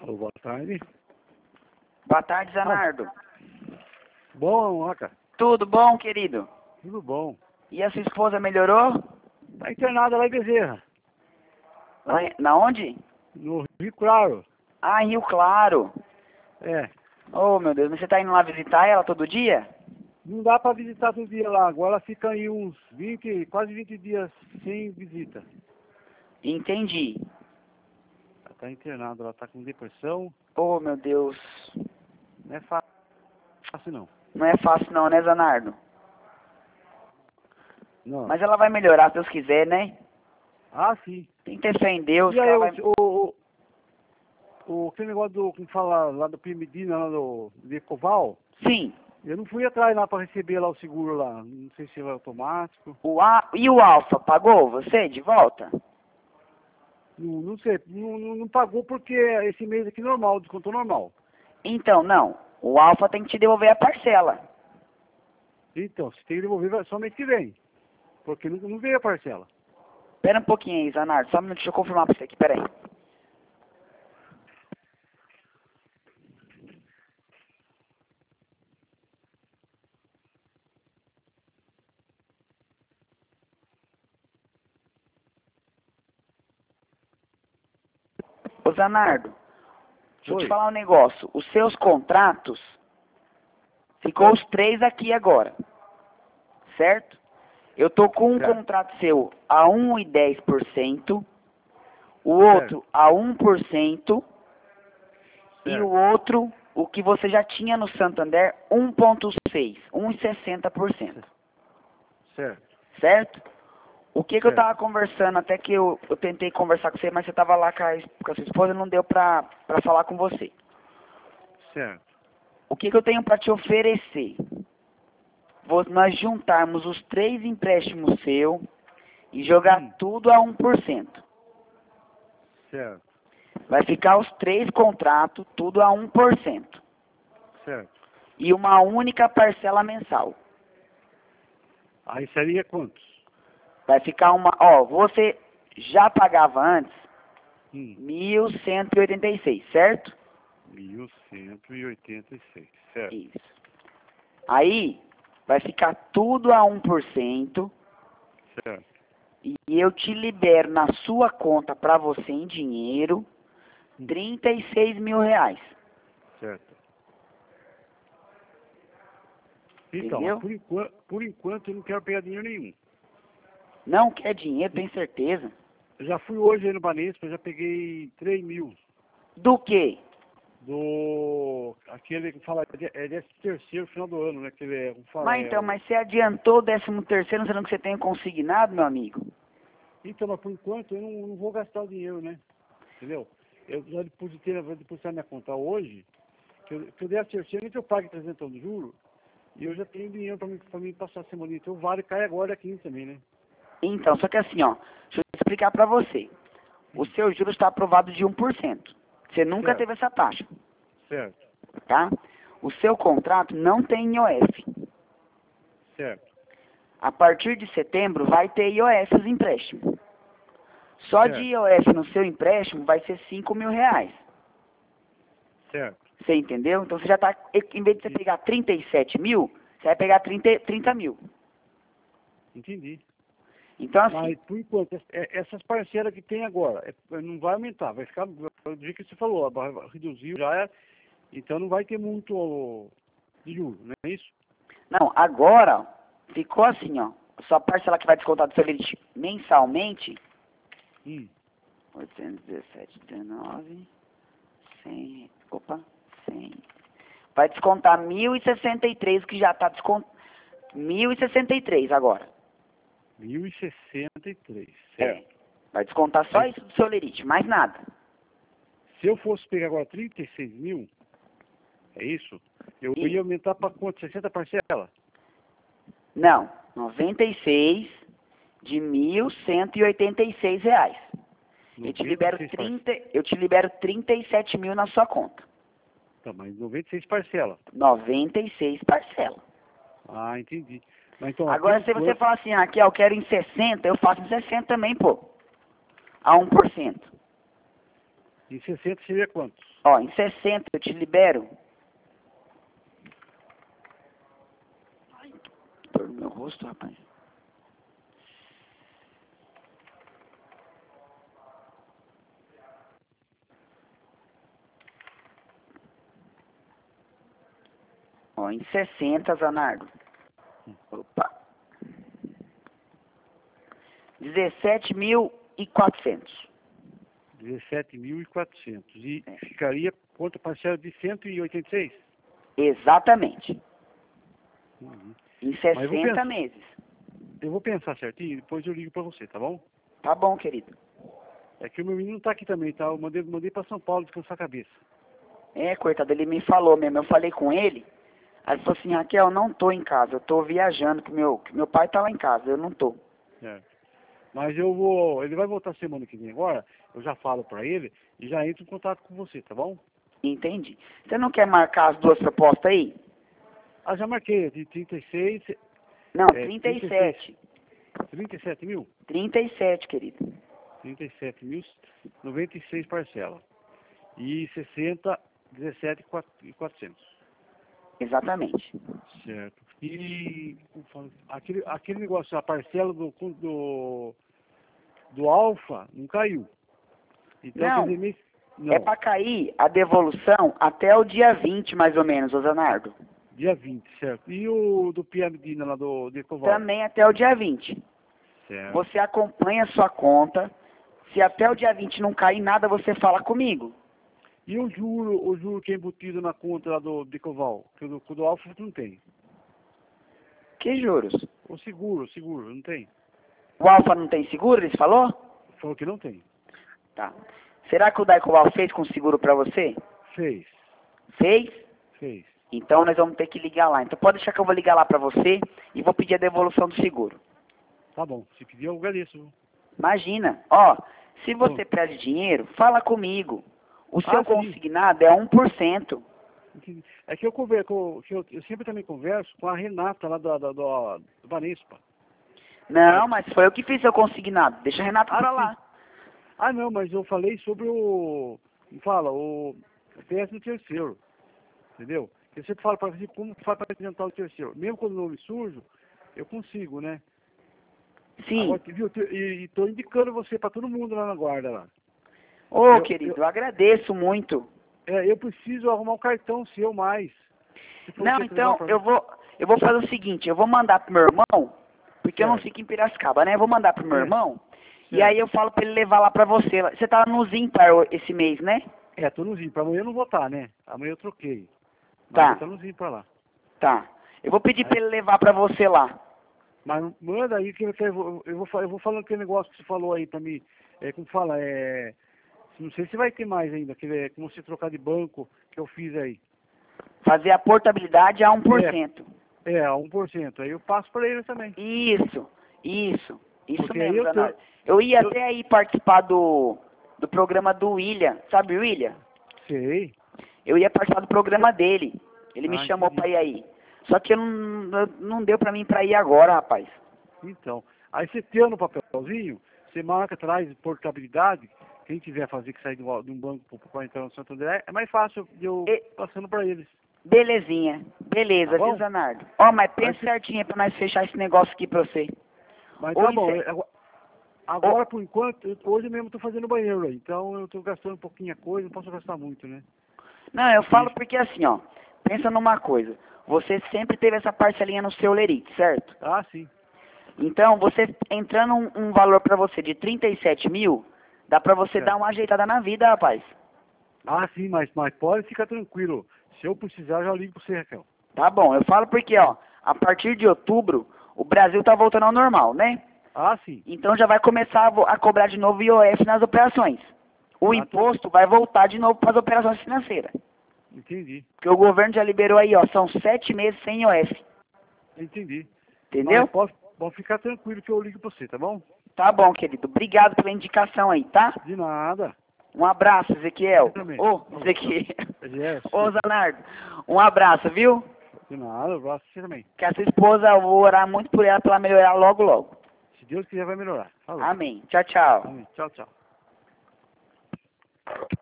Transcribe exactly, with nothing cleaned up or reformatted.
Ô, boa tarde. Boa tarde, Zanardo. Bom, Oca. Tudo bom, querido? Tudo bom. E a sua esposa melhorou? Tá internada lá em Bezerra. Lá em- Na onde? No Rio Claro. Ah, em Rio Claro. É. Oh, meu Deus, mas você tá indo lá visitar ela todo dia? Não dá pra visitar todo dia lá. Agora ela fica aí uns vinte, quase vinte dias sem visita. Entendi. Ela tá internada, ela tá com depressão. Oh, meu Deus. Não é fácil não. Não é fácil não, né, Zanardo? Não. Mas ela vai melhorar, se Deus quiser, né? Ah, sim. Tem que ter fé em Deus, E que aí, ela o, vai... o, o, aquele negócio do, como fala, lá do Primedina, lá do Decoval, Sim. eu não fui atrás lá pra receber lá o seguro lá. Não sei se é automático. O A... E o Alfa, pagou você de volta? Não, não sei, não, não, não pagou porque esse mês aqui normal, descontou normal. Então, não. O Alfa tem que te devolver a parcela. Então, se tem que devolver vai só mês que vem. Porque não, não veio a parcela. Espera um pouquinho aí, Zanardo. Só um minuto, deixa eu confirmar pra você aqui, peraí. Ô, Zanardo, deixa eu te Oi. falar um negócio. Os seus contratos, ficou os três aqui agora, certo? Eu tô com um Certo. contrato seu a um vírgula dez por cento, o Certo. outro a um por cento e o Certo. outro, o que você já tinha no Santander, um vírgula seis, um vírgula sessenta por cento, Certo. certo? O que que eu Certo. tava conversando, até que eu, eu tentei conversar com você, mas você tava lá com a, es- com a sua esposa e não deu pra, pra falar com você. Certo. O que que eu tenho pra te oferecer? Vou, nós juntarmos os três empréstimos seu e jogar Hum. tudo a um por cento. Certo. Vai ficar os três contratos, tudo a um por cento. Certo. E uma única parcela mensal. Aí seria quantos? Vai ficar uma... Ó, você já pagava antes Hum. mil cento e oitenta e seis, certo? Mil cento e oitenta e seis. Certo. Isso. Aí, vai ficar tudo a um por cento. Certo. E eu te libero na sua conta para você em dinheiro Hum. trinta e seis mil reais. Certo. Então, Entendeu? mas por enquanto, por enquanto eu não quero pegar dinheiro nenhum. Não quer dinheiro, tem certeza? Eu já fui hoje aí no Banespa, eu já peguei três mil. Do quê? Do. Aquele que fala. É décimo terceiro final do ano, né? Aquele é. Como fala, Mas é então, o... mas você adiantou o décimo terceiro, sendo que você tem consignado, meu amigo? Então, mas por enquanto eu não, não vou gastar o dinheiro, né? Entendeu? Eu já depositei, vou depositar minha conta hoje, que eu, que eu dei a terceira que eu pague trezentos de juros, e eu já tenho dinheiro para mim, pra mim passar a semana. Então o vale cai agora aqui também, né? Então, só que assim, ó, deixa eu explicar para você. O seu juros está aprovado de um por cento. Você nunca Certo. teve essa taxa, Certo. tá? O seu contrato não tem I O F. Certo. A partir de setembro vai ter I O F os empréstimos. Só de Certo. I O F no seu empréstimo vai ser cinco mil reais. Certo. Você entendeu? Então você já está, em vez de você pegar trinta e sete mil, você vai pegar trinta, trinta mil. Entendi. Então assim, Mas por enquanto, es- é- essas parcelas que tem agora, é- não vai aumentar, vai ficar do jeito que você falou, a barra reduziu já é, então não vai ter muito de juros, não é isso? não, agora ó, ficou assim, ó. Sua parcela que vai descontar do seu limite mensalmente, Hum. oitocentos e dezessete, dezenove, cem, opa, cem. Vai descontar mil e sessenta e três, que já está descontando, mil e sessenta e três agora. mil e sessenta e três, É, certo. vai descontar só Aí, isso do seu lerite, mais nada. se eu fosse pegar agora trinta e seis mil, é isso? Eu E- ia aumentar para quanto? sessenta parcelas? Não, noventa e seis de mil cento e oitenta e seis reais. Eu te libero noventa e seis trinta, eu te libero trinta e sete mil na sua conta. Tá, mas noventa e seis parcelas. noventa e seis parcelas. Ah, entendi. Mas então, Agora, por se você enquanto, falar assim, aqui, ó, eu quero em sessenta, eu faço em sessenta também, pô. A um por cento. Em sessenta seria quantos? Ó, em sessenta eu te libero. Ai, que dor no meu rosto, rapaz. Ó, em sessenta, Zanardo. Opa. dezessete mil e quatrocentos. dezessete mil e quatrocentos. E É. ficaria quanto parcela de cento e oitenta e seis? Exatamente. Uhum. Em Mas eu vou sessenta pensar, meses. eu vou pensar certinho e depois eu ligo pra você, tá bom? Tá bom, querido. É que o meu menino tá aqui também, tá? Eu mandei, mandei pra São Paulo descansar a cabeça. É, coitado, ele me falou mesmo. Eu falei com ele. Aí ele falou assim, Raquel, eu não tô em casa. Eu tô viajando, que meu, que meu pai tá lá em casa. Eu não tô. É. Mas eu vou, ele vai voltar semana que vem agora, eu já falo pra ele e já entro em contato com você, tá bom? Entendi. Você não quer marcar as duas propostas aí? Ah, já marquei, de trinta e seis, Não, é, trinta e trinta e seis, sete. trinta e sete mil? trinta e sete, querido. trinta e sete mil, noventa e seis parcelas. E sessenta, dezessete e quatrocentos. Exatamente. Certo. E como fala, aquele, aquele negócio, a parcela do, do, do Alfa não caiu. Então, quer Não, dizer, mês, é não, pra cair a devolução até o dia vinte, mais ou menos, ô Zanardo. dia vinte, certo. E o do Pia Medina lá do Decoval? Também até o dia vinte. Certo. Você acompanha a sua conta. Se até o dia vinte não cair nada, você fala comigo. E o juro, o juro que é embutido na conta lá do Decoval? Que o do, o do Alfa não tem. Que juros? O seguro, o seguro, não tem. O Alfa não tem seguro, ele falou? Falou que não tem. Tá. Será que o Daicoval fez com seguro pra você? Fez, Fez? fez. Então nós vamos ter que ligar lá. Então pode deixar que eu vou ligar lá pra você e vou pedir a devolução do seguro. Tá bom, se pedir eu agradeço. viu? Imagina, ó, se você perde dinheiro, fala comigo. O seu Ah, sim. consignado é um por cento. É que eu converso, que eu, eu sempre também converso com a Renata lá do, do, do, do Banespa. Não, mas foi eu que fiz seu consignado. Deixa a Renata Ah, pra sim. lá. Ah, não, mas eu falei sobre o, como fala, o décimo terceiro, entendeu? Eu sempre falo para você como faz para apresentar o terceiro. Mesmo quando o nome sujo, eu consigo, né? Sim. Agora, viu, e estou indicando você para todo mundo lá na guarda lá. Ô, Eu, querido, eu, eu agradeço muito. é, eu preciso arrumar um cartão seu mais. Se for Não, você que levar então, pra eu mim. vou, eu vou fazer o seguinte, eu vou mandar pro meu irmão, porque eu não Certo. fico em Piracicaba, né? Eu vou mandar pro meu É, irmão, e certo. aí eu falo pra ele levar lá pra você. Você tá no Zimpar esse mês, né? É, tô no Zinho. Para amanhã eu não vou estar, né? Amanhã eu troquei. Mas Tá. vou estar no Zinho para lá. Tá. Eu vou pedir Aí, pra ele levar pra você lá. mas manda aí que eu, eu, vou, eu, vou, eu vou falando aquele negócio que você falou aí pra mim. É, como fala, é... Não sei se vai ter mais ainda, que é como você trocar de banco que eu fiz aí. Fazer a portabilidade a um por cento. É, a um por cento. Aí eu passo para ele também. Isso, isso. Isso Porque aí mesmo, eu Zanardo. tenho... Eu ia Eu até aí participar do, do programa do William. Sabe o William? sei. Eu ia participar do programa dele. Ele me Ah, chamou entendi. pra ir aí. Só que eu não, não deu pra mim pra ir agora, rapaz. Então, aí você tendo no papelzinho, você marca, traz portabilidade. Quem quiser fazer que sair de um de um banco para entrar no Santo André, é mais fácil de eu E- passando para eles. Belezinha. Beleza, Tá viu, bom? Zanardo? Ó, mas Aí pensa você- certinho pra nós fechar esse negócio aqui pra você. Mas Ou tá bom. isso é- Agora, agora, por enquanto, eu- hoje mesmo eu tô fazendo banheiro aí. Então eu tô gastando um pouquinho a coisa, não posso gastar muito, né? Não, eu falo Isso. porque assim, ó. Pensa numa coisa. Você sempre teve essa parcelinha no seu lerite, certo? Ah, sim. Então, você entrando um, um valor pra você de trinta e sete mil, dá pra você Certo. dar uma ajeitada na vida, rapaz. Ah, sim, mas, mas pode ficar tranquilo. Se eu precisar, eu já ligo pra você, Raquel. Tá bom, eu falo porque, ó, a partir de outubro, o Brasil tá voltando ao normal, né? Ah, sim. Então já vai começar a, vo- a cobrar de novo I O F nas operações. O Ah, tô- imposto vai voltar de novo para as operações financeiras. Entendi. Porque o governo já liberou aí, ó, são sete meses sem I O F. Entendi. Entendeu? Mas pode, pode ficar tranquilo que eu ligo pra você, tá bom? Tá bom, querido. Obrigado pela indicação aí, tá? De nada. Um abraço, Ezequiel. Você também. Ô, Ezequiel. Yes. Ô, Zanardo. Um abraço, viu? De nada, eu gosto de você também. Que a sua esposa, eu vou orar muito por ela, pra ela melhorar logo, logo. Se Deus quiser, vai melhorar. Falou. Amém. Tchau, tchau. Amém. Tchau, tchau.